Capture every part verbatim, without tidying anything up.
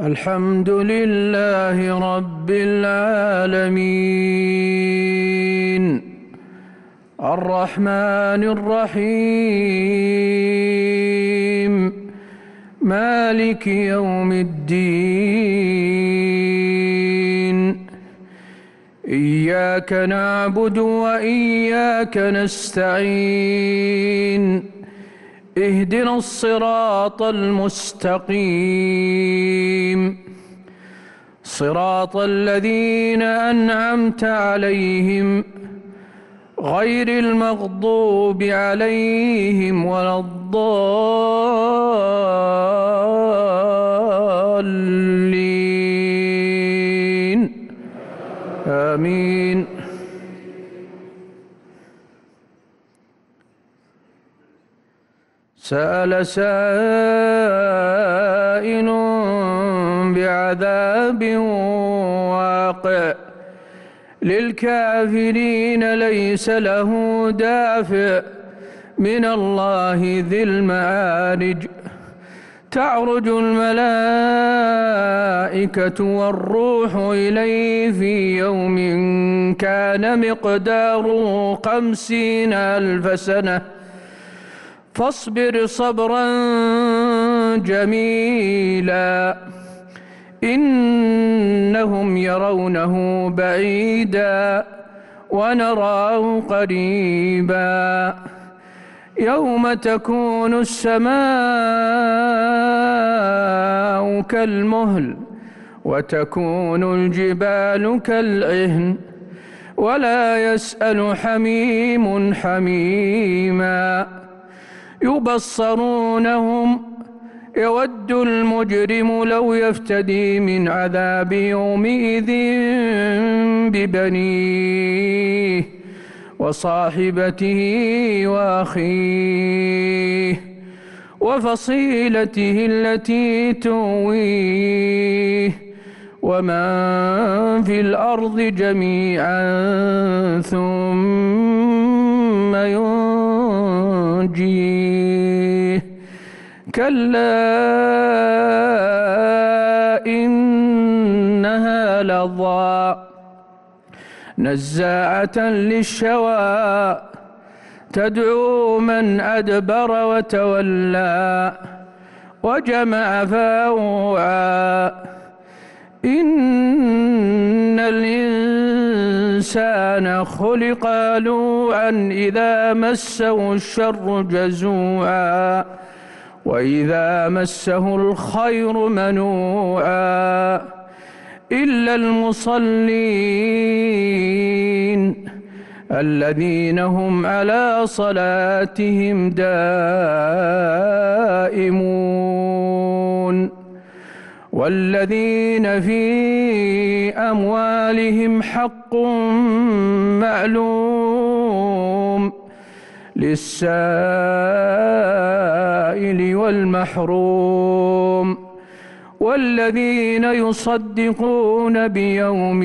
الحمد لله رب العالمين الرحمن الرحيم مالك يوم الدين إياك نعبد وإياك نستعين اهدنا الصراط المستقيم صراط الذين أنعمت عليهم غير المغضوب عليهم ولا الضالين آمين. سأل سائل بعذاب واقع للكافرين ليس له دافع من الله ذي المعارج تعرج الملائكة والروح إليه في يوم كان مقداره خمسين ألف سنة فاصبر صبرا جميلا إنهم يرونه بعيدا ونراه قريبا يوم تكون السماء كالمهل وتكون الجبال كالعهن ولا يسأل حميم حميما يبصرونهم يود المجرم لو يفتدي من عذاب يومئذ ببنيه وصاحبته وأخيه وفصيلته التي تؤويه ومن في الأرض جميعا ثم ينجيه كلا إنها لظى نزاعة للشوى تدعو من أدبر وتولى وجمع فأوعى إن الإنسان خلق هلوعا إذا مسه الشر جزوعا وإذا مسه الخير منوعا إلا المصلين الذين هم على صلاتهم دائمون والذين في أموالهم حق معلوم للسائل والمحروم والذين يصدقون بيوم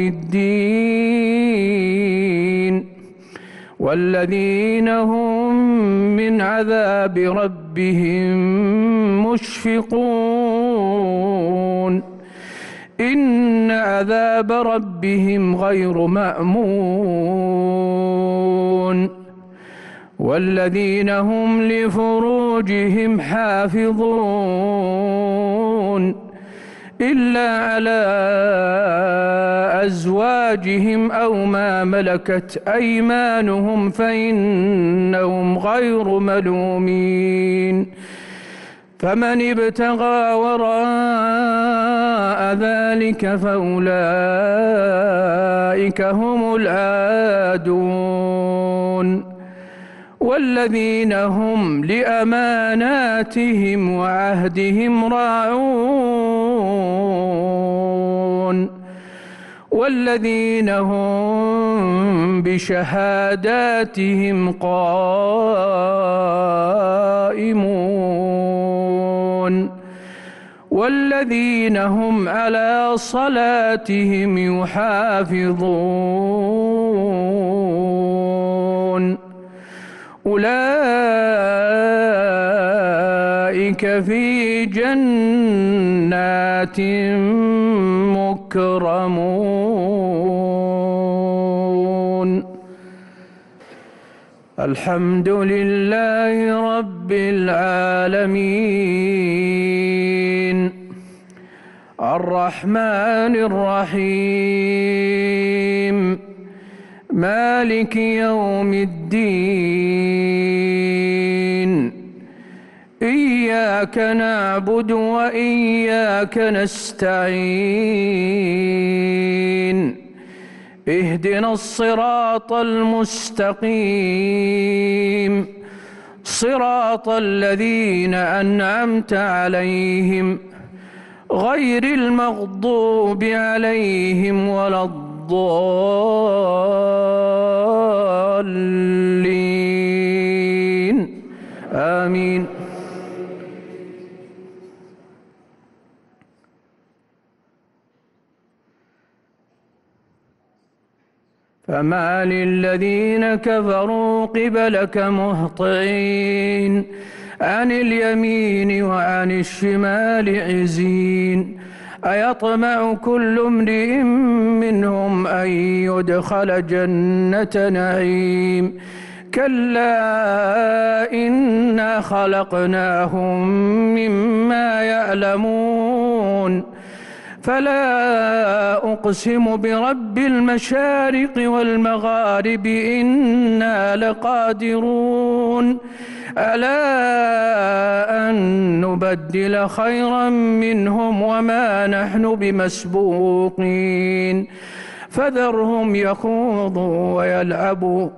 الدين والذين هم من عذاب ربهم مشفقون إن عذاب ربهم غير مأمون والذين هم لفروجهم حافظون إلا على أزواجهم أو ما ملكت أيمانهم فإنهم غير ملومين فمن ابتغى وراء ذلك فأولئك هم العادون والذين هم لأماناتهم وعهدهم راعون والذين هم بشهاداتهم قائمون والذين هم على صلاتهم يحافظون أولئك أولئك في جنات مكرمون الحمد لله رب العالمين الرحمن الرحيم مالك يوم الدين إياك نعبد وإياك نستعين اهدنا الصراط المستقيم صراط الذين أنعمت عليهم غير المغضوب عليهم ولا الضالين آمين. فما للذين كفروا قبلك مهطعين عن اليمين وعن الشمال عزين أيطمع كل امرئ منهم أن يدخل جنة نعيم كلا إنا خلقناهم مما يعلمون فلا أقسم برب المشارق والمغارب إنا لقادرون ألا أن نبدل خيرا منهم وما نحن بمسبوقين فذرهم يخوضوا ويلعبوا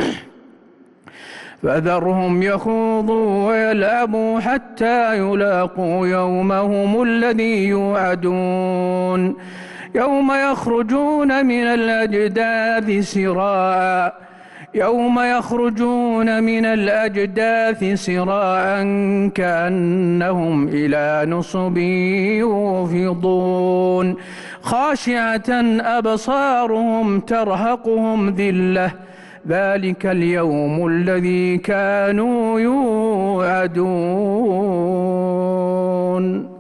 فذرهم يخوضوا ويلعبوا حتى يلاقوا يومهم الذي يوعدون يوم يخرجون من الأجداث سراعا يوم يخرجون من الأجداث سراعا كأنهم إلى نصب يوفضون خاشعة أبصارهم ترهقهم ذلة ذلك اليوم الذي كانوا يوعدون.